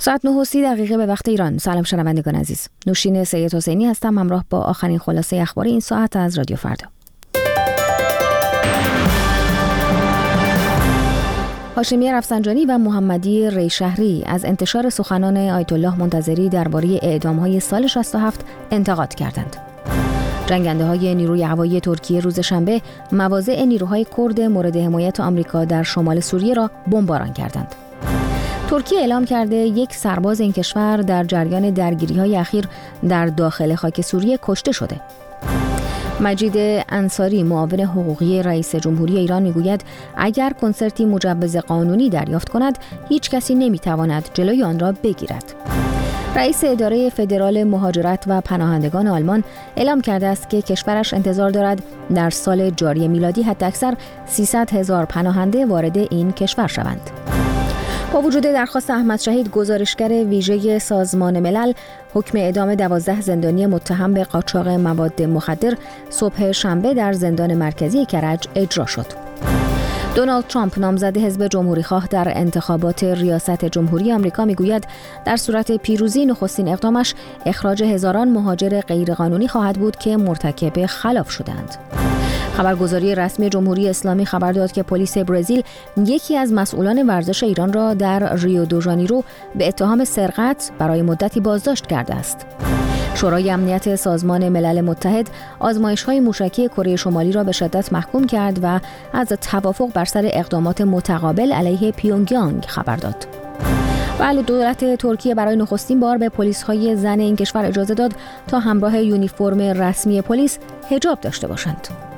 ساعت 9:30 به وقت ایران. سلام شنوندگان عزیز. نوشین سید حسینی هستم همراه با آخرین خلاصه اخباری این ساعت از رادیو فردا. هاشمی رفسنجانی و محمدی ریشهری از انتشار سخنان آیت الله منتظری درباره اعدام‌های سال 67 انتقاد کردند. جنگنده‌های نیروی هوایی ترکیه روز شنبه مواضع نیروهای کرد مورد حمایت آمریکا در شمال سوریه را بمباران کردند. ترکیه اعلام کرده یک سرباز این کشور در جریان درگیری‌های اخیر در داخل خاک سوریه کشته شده. مجید انصاری معاون حقوقی رئیس جمهوری ایران میگوید اگر کنسرتی مجوز قانونی دریافت کند هیچ کسی نمیتواند جلوی آن را بگیرد. رئیس اداره فدرال مهاجرت و پناهندگان آلمان اعلام کرده است که کشورش انتظار دارد در سال جاری میلادی حداکثر 300,000 پناهنده وارد این کشور شوند. با وجود درخواست احمد شهید، گزارشگر ویژه سازمان ملل حکم اعدام 12 زندانی متهم به قاچاق مواد مخدر صبح شنبه در زندان مرکزی کرج اجرا شد. دونالد ترامپ نامزد حزب جمهوری‌خواه در انتخابات ریاست جمهوری آمریکا میگوید در صورت پیروزی نخستین اقدامش اخراج هزاران مهاجر غیرقانونی خواهد بود که مرتکب خلاف شدند. خبرگزاری رسمی جمهوری اسلامی خبر داد که پلیس برزیل یکی از مسئولان ورزش ایران را در ریو دو ژانیرو به اتهام سرقت برای مدتی بازداشت کرده است. شورای امنیت سازمان ملل متحد آزمایش‌های موشکی کره شمالی را به شدت محکوم کرد و از توافق بر سر اقدامات متقابل علیه پیونگیانگ خبر داد. بله، دولت ترکیه برای نخستین بار به پلیس‌های زن این کشور اجازه داد تا همراه یونیفرم رسمی پلیس حجاب داشته باشند.